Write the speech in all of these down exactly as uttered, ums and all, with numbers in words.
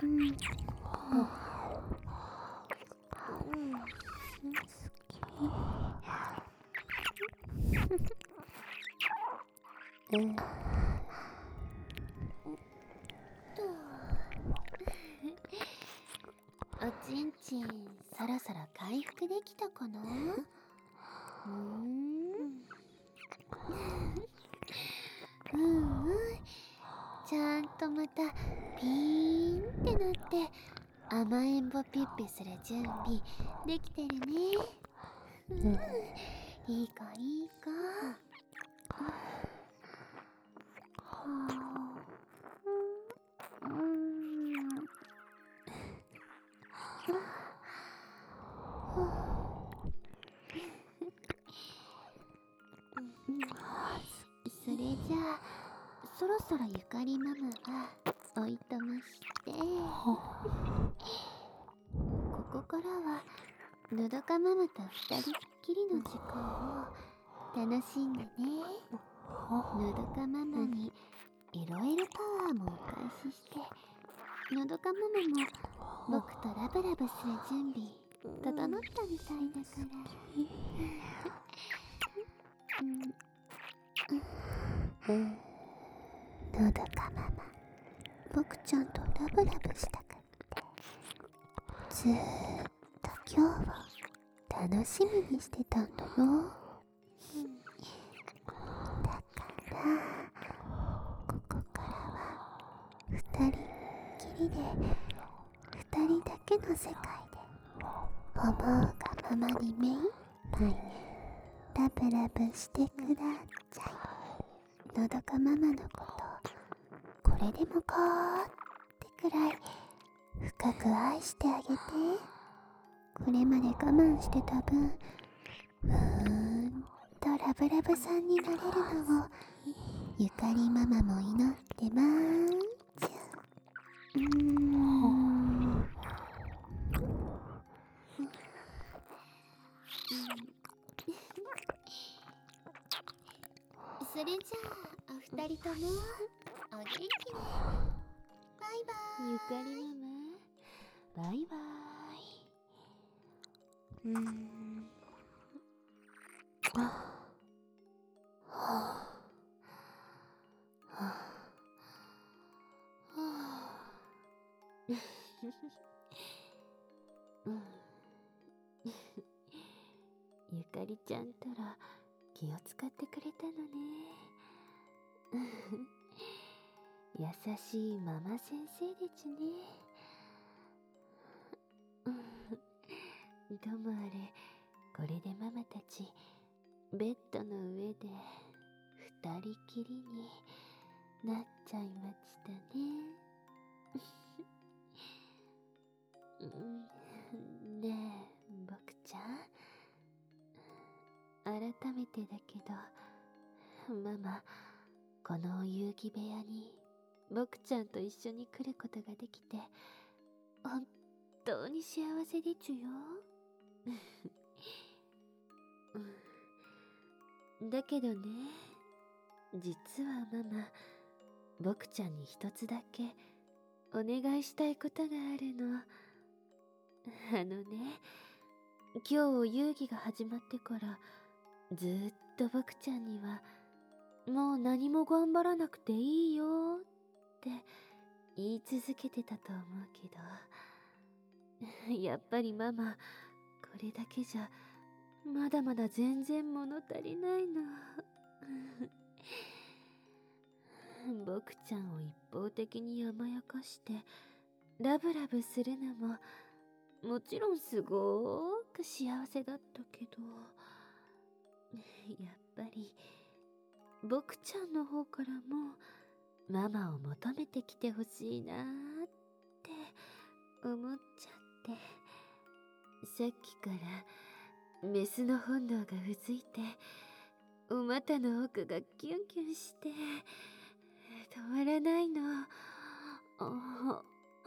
うん。おちんちん、そろそろ回復できたかな？うーん。うんうん。ちゃんとまたピーンってなって甘えんぼピッピする準備できてるね。うん、いい子いい子。うん。それじゃあそろそろゆかりママはおいとましてここからはのどかママと二人っきりの時間を楽しんでね。のどかママにいろいろパワーもお返ししてのどかママも僕とラブラブする準備整ったみたいだからうん、のどかママ僕ちゃんとラブラブしたくってずーっと今日を楽しみにしてたんだよ、うん、だからここからは二人っきりで二人だけの世界で思うがままに目いっぱいラブラブしてください。のどかママのことこれでもかーってくらい深く愛してあげて。これまで我慢してた分うーんとラブラブさんになれるのをゆかりママも祈ってまーんちゅうーんそれじゃあお二人ともお元気でバイバーイ。ゆかりママバイバーイ。うーんはあはあはあうんゆかりちゃんたら気を使ってくれたのね優しいママ先生でちねともあれこれでママたちベッドの上で二人きりになっちゃいましたねねえ僕ちゃん改めてだけどママこのお遊戯部屋に僕ちゃんと一緒に来ることができて本当に幸せでちゅよだけどね実はママ僕ちゃんに一つだけお願いしたいことがあるの。あのね今日お遊戯が始まってからずーっと僕ちゃんにはもう何も頑張らなくていいよって言い続けてたと思うけどやっぱりママこれだけじゃまだまだ全然物足りないの僕ちゃんを一方的に甘やかしてラブラブするのももちろんすごーく幸せだったけどやっぱり僕ちゃんの方からもママを求めてきてほしいなーって思っちゃってさっきからメスの本能がうずいてお股の奥がキュンキュンして止まらないの。あ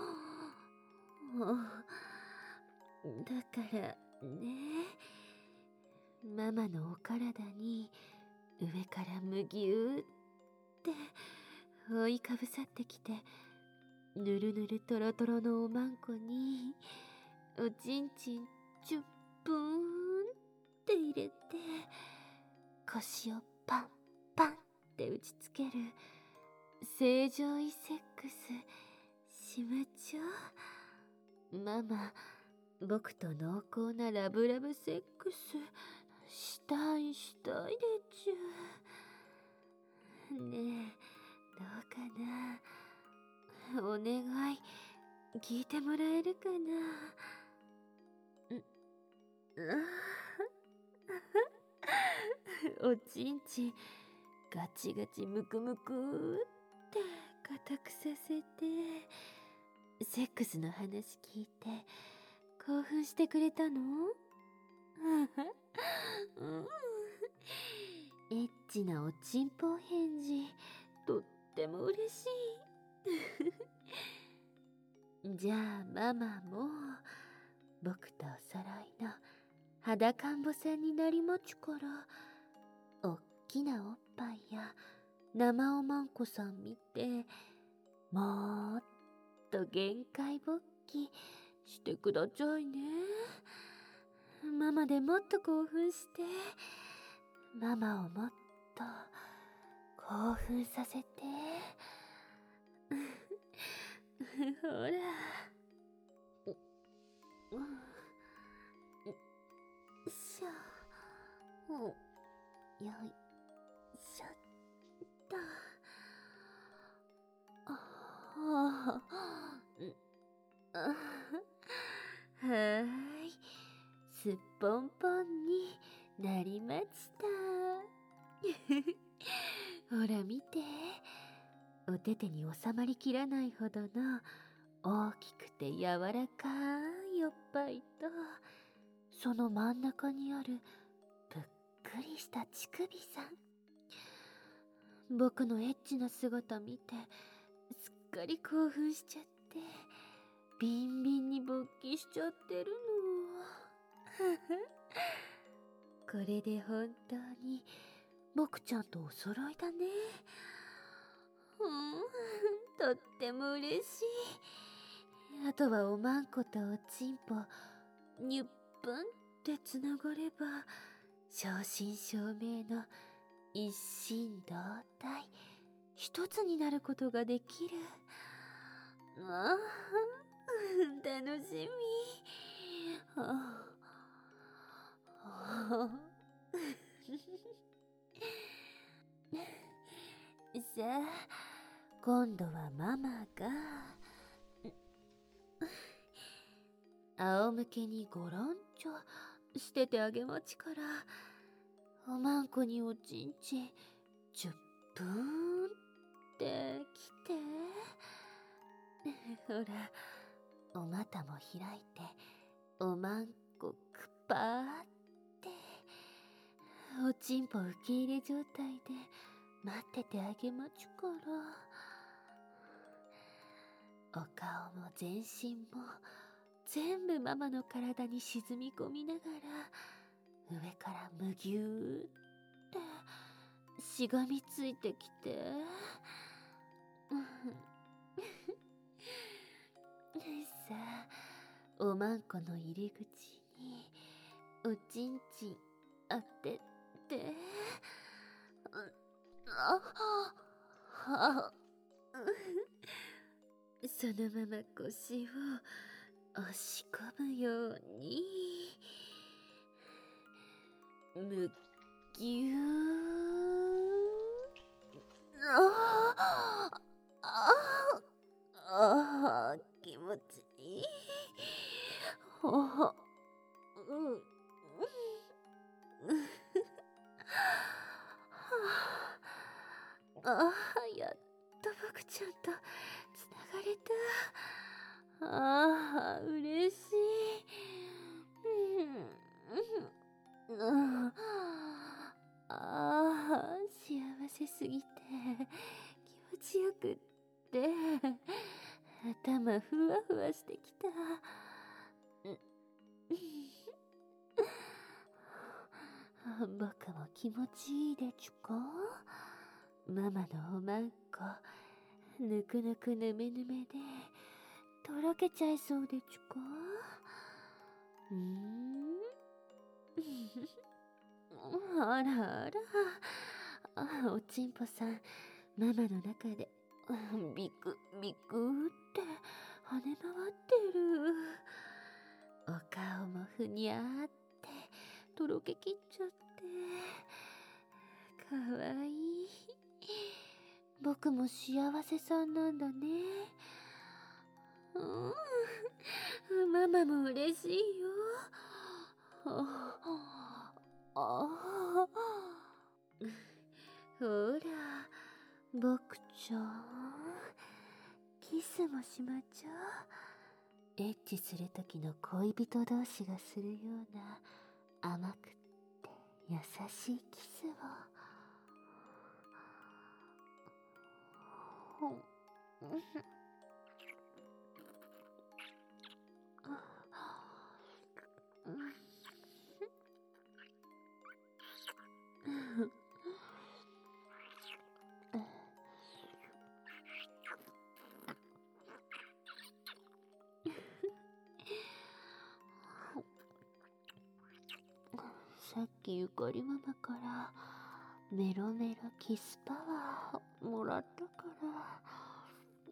だからねママのお体に上からむぎゅーって覆いかぶさってきてぬるぬるとろとろのおまんこにおちんちんちゅっぷーんって入れて、腰をパンパンって打ちつける正常位セックスしまちょう。ママ、僕と濃厚なラブラブセックスしたいしたいでちゅ。ねえ、どうかな、お願い聞いてもらえるかな。んおちんちんガチガチムクムクって固くさせて、セックスの話聞いて興奮してくれたの？うん、エッチなおちんぽ返事とっても嬉しい。じゃあママも僕とお揃いの裸んぼさんになりまちゅから、おっきなおっぱいや生おまんこさん見て、もっと限界勃起してくださいね。ママでもっと興奮して、ママをもっと興奮させて。ほら、うん、よいしょ、よいしょっと。はーい、すっぽんぽんになりました。ほら見て、お手手に収まりきらないほどの大きくて柔らかいおっぱいと、その真ん中にあるぷっくりした乳首さん。僕のエッチな姿見てすっかり興奮しちゃって、ビンビンに勃起しちゃってるの。これで本当に僕ちゃんとお揃いだね。うん、とっても嬉しい。あとはおまんことおちんぽにゅっぷんってつながれば、正真正銘の一心同体一つになることができる。ああ、楽しみ。はあさあ、今度はママが仰向けにゴロンチョしててあげまちから、おまんこにおちんちんじゅっぷんってきて。ほら、お股も開いておまんこくぱーって、おちんぽ受け入れ状態で待っててあげまちゅから。お顔も全身も全部ママの体に沈み込みながら、上からむぎゅーってしがみついてきて。さあ、おまんこの入り口におちんちん当てて。ああそのまま腰を押し込むように、むぎゅー。ああああ、気持ちいい。ほほ、うん、うん、ああ、やっと僕ちゃんとつながれた。ああ、嬉しい。うん、うん、ああ、幸せすぎて気持ちよくって頭ふわふわしてきた。僕も気持ちいいでちゅか。ママのおまんこぬくぬくぬめぬめでとろけちゃいそうでちゅか。うーんあらあら、あ、おちんぽさん、ママの中でビクビクって跳ね回ってる。お顔もふにゃーってとろけきっちゃってかわいい。僕も幸せさんなんだね。うん、ママも嬉しいよ。ああ、ほら、僕ちゃん、キスもしまちゃう。エッチする時の恋人同士がするような甘くって優しいキスを。さっきゆかりママからメロメロキスパワーもらったから、うん、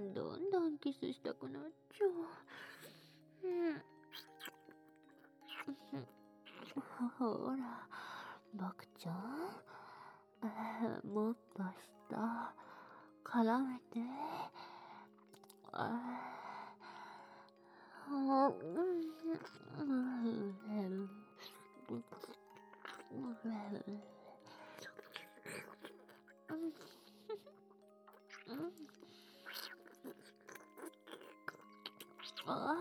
どんどんキスしたくなっちゃう。うん、ほら、僕ちゃん、もっと下絡めて。ああ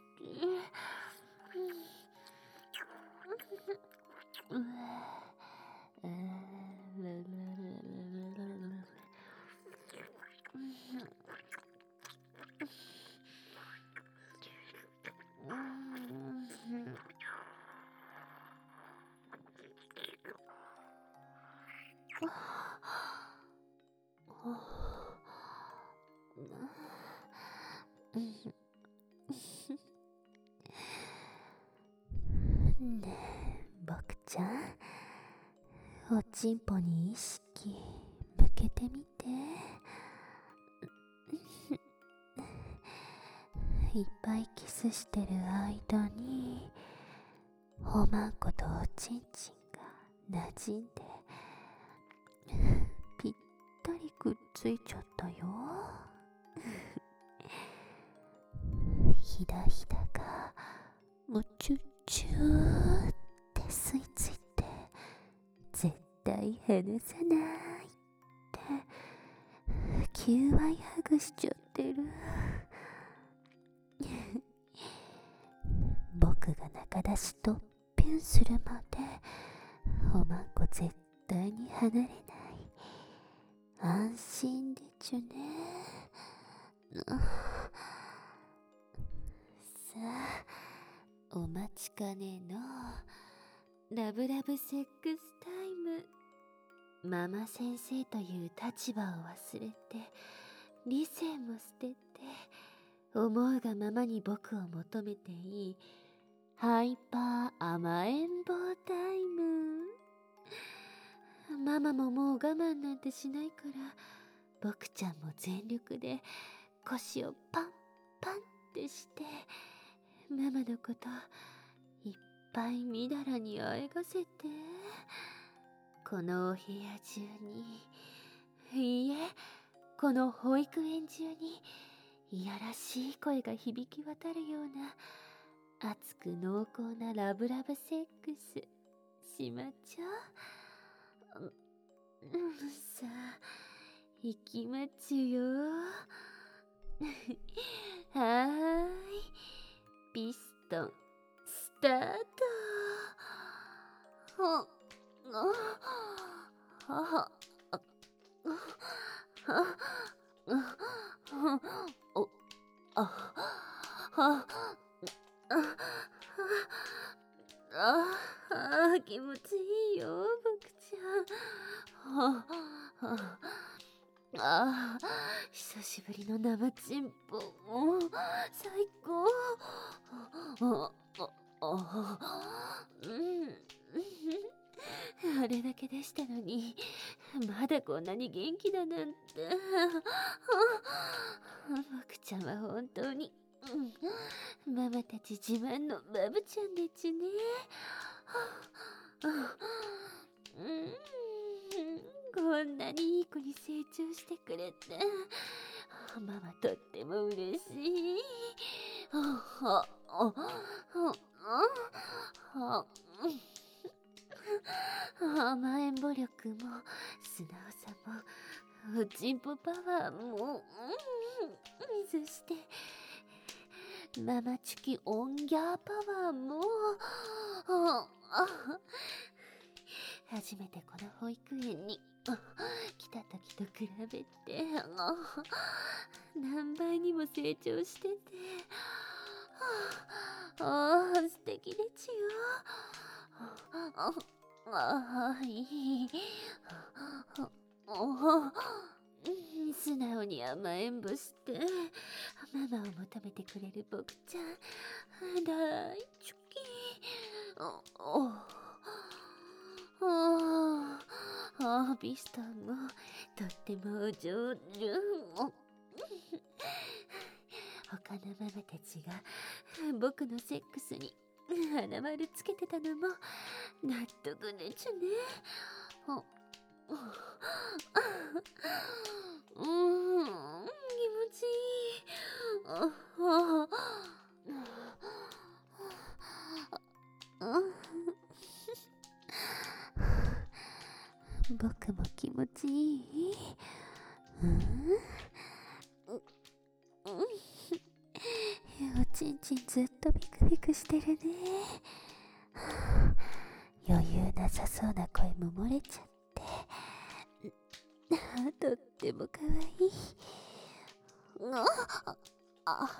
ねえ、僕ちゃん、おちんぽに意識向けてみて。いっぱいキスしてる間におまんことおちんちんが馴染んでぴったりくっついちゃったよ。ひだひだがむちゅちゅーって吸い付いて絶対離さないってきゅうわいハグしちゃってる。僕が中出しとピュンするまでおまんこ絶対に離れない。安心でちゅね。さあ、お待ちかねのラブラブセックスタイム。ママ先生という立場を忘れて理性も捨てて思うがままに僕を求めていいハイパー甘えん坊タイム。ママももう我慢なんてしないから僕ちゃんも全力で腰をパンパンってしてママのこといっぱいみだらにあえがせて。このお部屋中に、いいえ、この保育園中にいやらしい声が響き渡るような熱く濃厚なラブラブセックスしまちゃう。うん、さあ行きまちゅよ。はーい、ピストンスタート。はあああおああああ気持ちいいよ僕ちゃん。はあああ、久しぶりの生チンポ。もう最高。あああうんあれだけでしたのに、まだこんなに元気だなんて。僕ちゃんは本当に、うん、ママたち自慢のバブちゃんでちね。うん、こんなにいい子に成長してくれて、ママとっても嬉しい。あああ甘えんぼ力も素直さもおちんぽパワーも、うん、そしてママチュキオンギャーパワーも、初めてこの保育園に来た時と比べて何倍にも成長してて、ああ素敵でちよ。ああいい素直に甘えんぼしてママを求めてくれる僕ちゃん大好き。あああビスタンもとってもお上手。他のママたちが僕のセックスに鼻丸つけてたのも納得でちゅね。あうん、気持ちいい。ああ僕も気持ちいい。うんおちんちんずっとビクビクしてるね。余裕なさそうな声も漏れちゃってとってもかわいい。ああ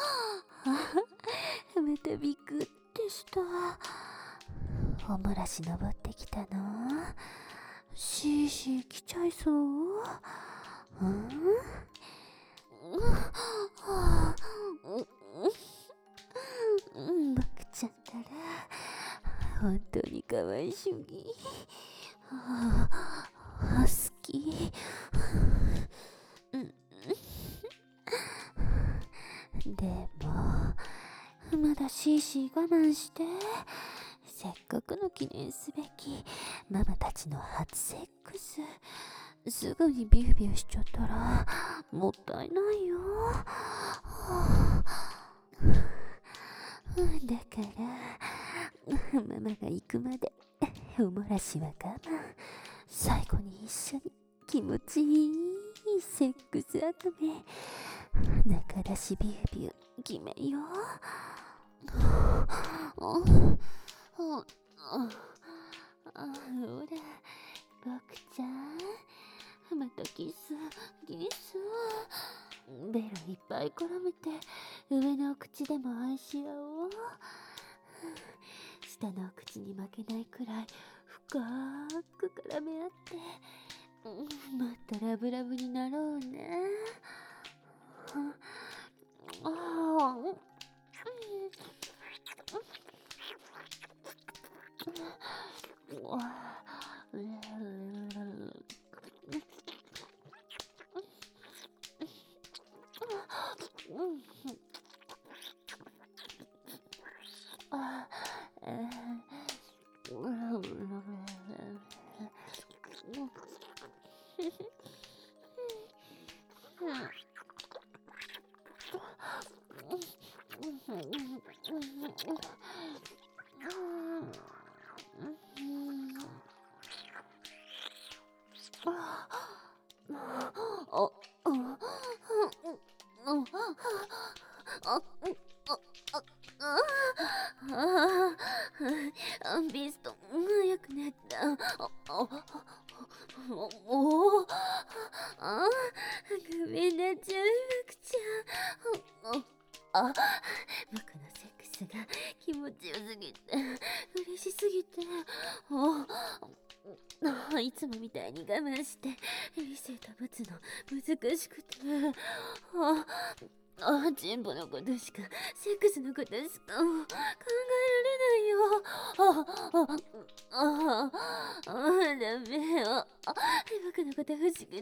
またビクってした。お漏らし登ってきたの。シーシー来ちゃいそう。うん僕ちゃんったら本当に可愛い主義。ああ好き。でもまだシーシー我慢して、せっかくの記念すべきママたちの初セックス、すぐにビュービューしちゃったらもったいないよ。だからママが行くまでお漏らしは我慢。最後に一緒に気持ちいいセックス跡目中出しビュービュー決めよう。ほら僕ちゃん、またキスキス。ベロいっぱい絡めて上のお口でも愛し合おう。下のお口に負けないくらい深く絡め合って、もっとラブラブになろうね。ああビスト早くなった。おおあごめんなちゃい、僕ちゃん。あ僕のセックスツが気持ちよすぎて嬉しすぎて、おあいつもみたいに我慢して理性保つの難しくて、ああチンポのことしか、セックスのことしか考えられないよ。ああああダメよ。僕のこと欲しくて、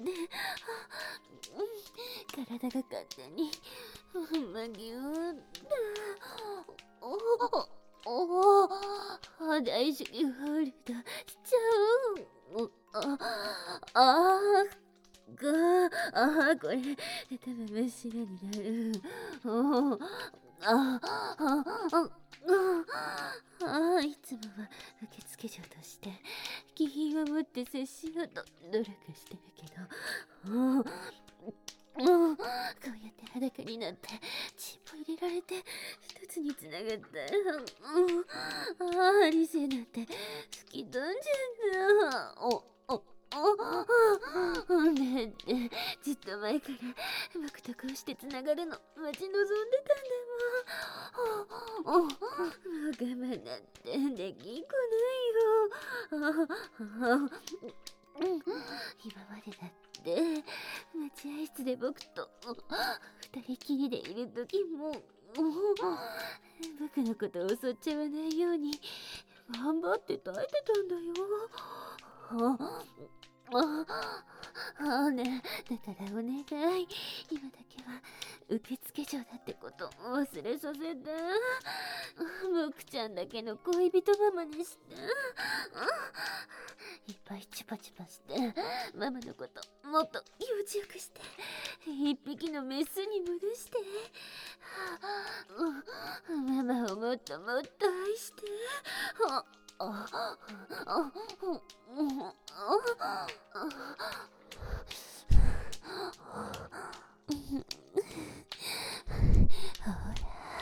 体が勝手にまぎゅーっと、おお大好きホールドしちゃう。ああがあこれ多分真っ白になる。おああああいつもは受付嬢として気品を持って接しようと努力してるけど、もうもうこうやって裸になってチンポ入れられて一つにつながったら、ああ理性なんて吹き飛んじゃう。おおおねえねえ、ずっと前から僕とこうしてつながるの待ち望んでたんだもん。もう我慢なんてできっこないよ。今までだって待合室で僕と二人きりでいる時も僕のことを襲っちゃわないように頑張って耐えてたんだよ。ああねだからお願い、今だけは受付嬢だってこと忘れさせて、僕ちゃんだけの恋人ママにして、いっぱいチュパチュパしてママのこともっと気持ちよくして、一匹のメスに戻して、ママをもっともっと愛して、あああほら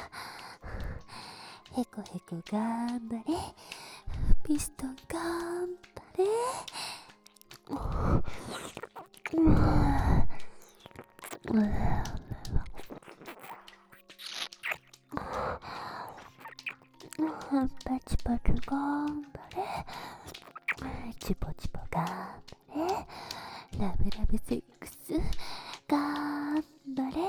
へこへこ頑張れ、ピストン頑張れ。パチパチ頑張れ、チポチポ頑張れ、ラブラブセックス頑張れ。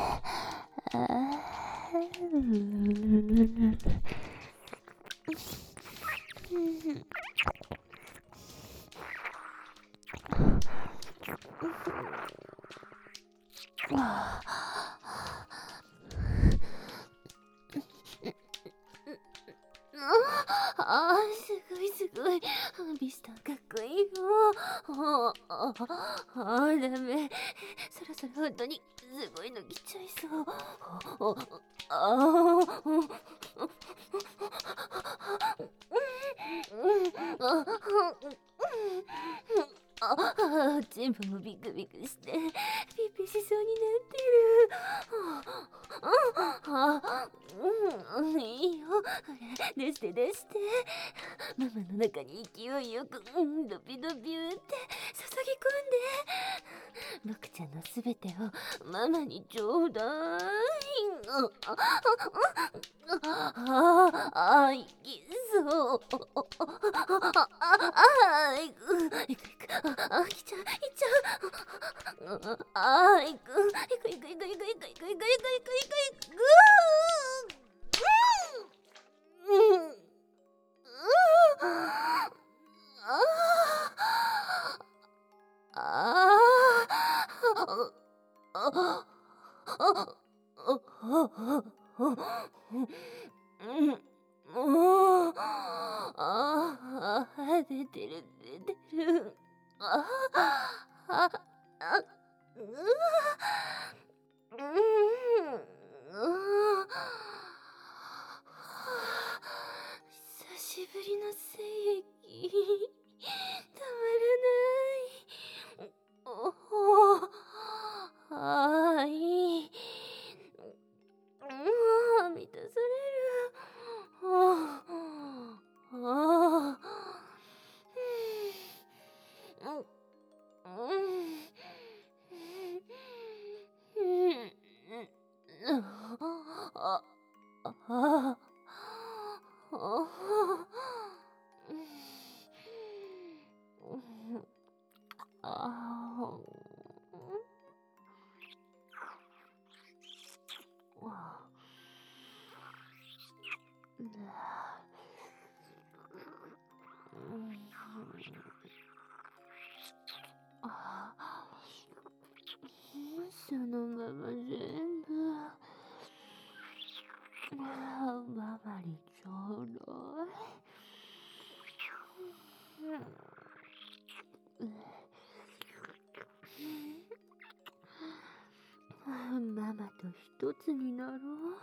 ああすごいすごい、ビスタンかっこいいよ。あああダメ、そろそろ本当にすごいの来ちゃいそう。あああチンポもビクビクしてピピしそうになってる。あうんいいよ、ほら出して出して、ママの中に勢いよく、うん、ドピドピ打って注ぎ込んで、僕ちゃんのすべてをママにちょうだい。あああいきそう。あいくいくいく、あ来ちゃういっちゃう。あいくいくいくいくいくいくいくいくいくいくいくいく。ああ出てる出てる。あああううん久しぶりの精液たまらない。おおああいい、うん、満たされる。あああああ、そのまま全部ママにちょうだい。ママと一つになろう。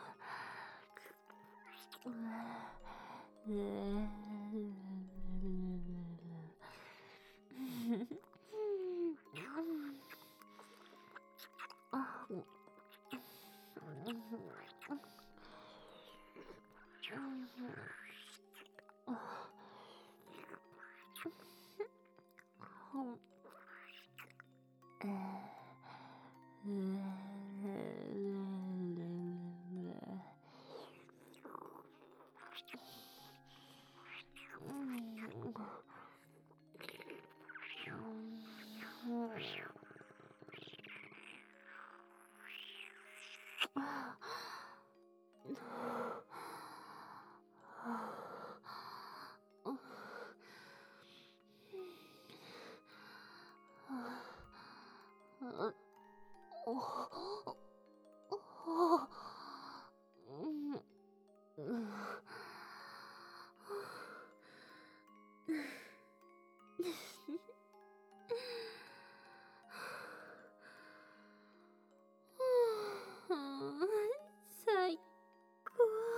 最高。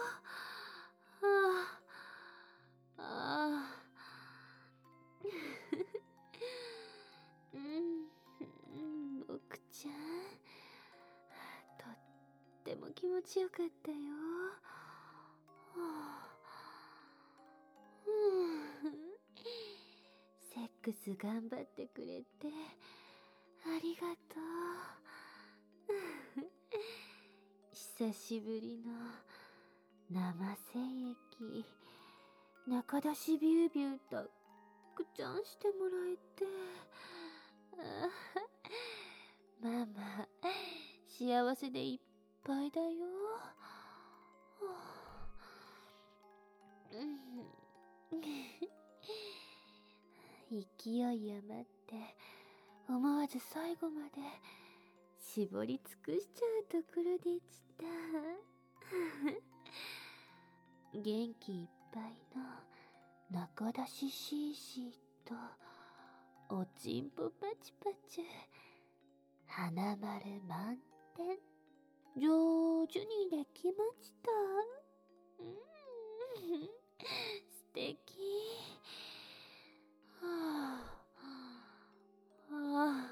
ああ。うん、僕ちゃん、とっても気持ちよかったよ。セックス頑張ってくれてありがとう。久しぶりの生精液、中出しビュービューたっくちゃんしてもらえて、ママ幸せでいっぱいだよ。勢い余って思わず最後まで絞り尽くしちゃうところでした。元気いっぱいの中出しシーシーとおちんぽパチパチ、花丸満点、上手にできました。うん、素敵。はあはあは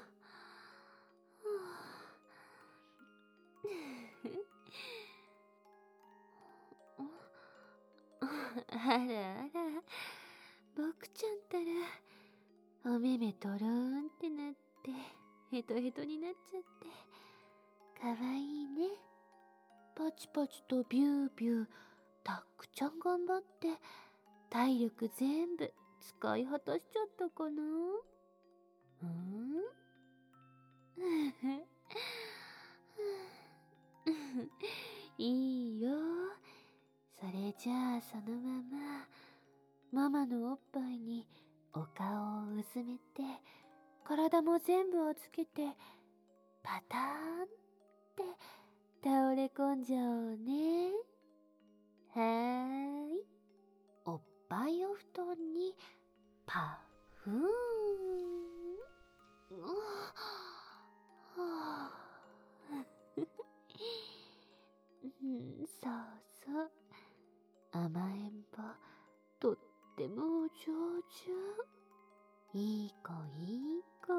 あ。あらあら、僕ちゃんたらお目目とろーんってなってヘトヘトになっちゃってかわいいね。パチパチとビュービューたっくちゃん頑張って体力全部使い果たしちゃったかな。うん。いいよ。それじゃあそのままママのおっぱいにお顔をうずめて体も全部をつけてパターンって倒れ込んじゃおうね。はーい。おっぱいお布団にパフーン。うわはあうん、そうそう。甘えん坊、とってもお上手。いい子いい子。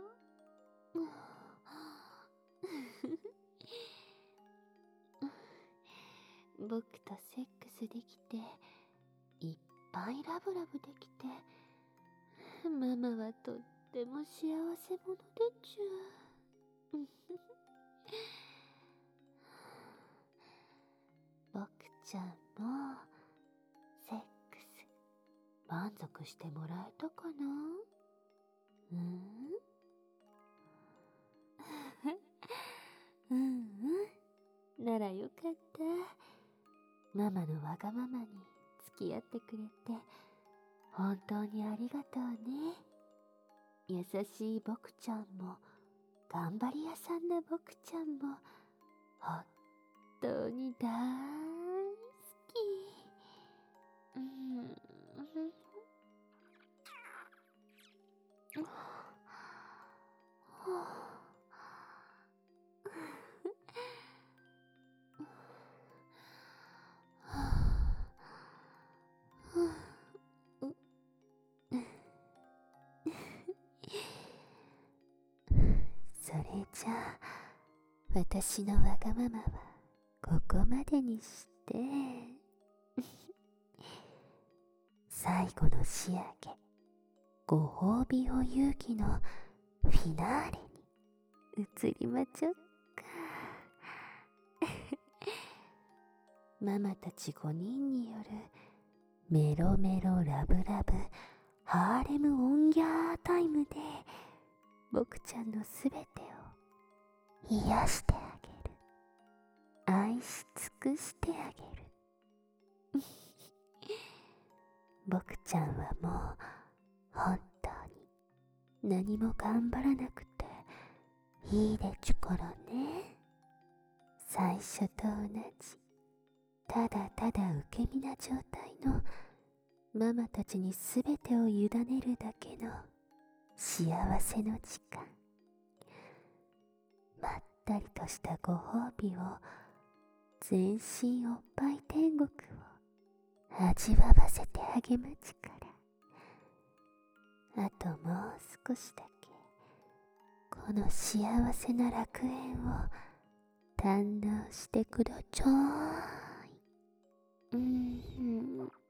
僕とセックスできていっぱいラブラブできて、ママはとっても幸せ者でちゅ。僕ちゃんもセックス満足してもらえたかな。うんうんうん、ならよかった。ママのわがままに付き合ってくれて本当にありがとうね。優しい僕ちゃんも、頑張り屋さんな僕ちゃんも、本当に大好き。うん。それじゃあ、私のわがままはここまでにして最後の仕上げ、ご褒美を勇気のフィナーレに移りまちょっか。ママたちごにんによるメロメロラブラブハーレムオンギャータイムで、僕ちゃんのすべてを癒してあげる、愛し尽くしてあげる。僕ちゃんはもう本当に何も頑張らなくていいでちゅからね。最初と同じ、ただただ受け身な状態のママたちにすべてを委ねるだけの幸せの時間、まったりとしたご褒美を、全身おっぱい天国を味わわせてあげまちから。あともう少しだけこの幸せな楽園を堪能してくだちゃい。うん。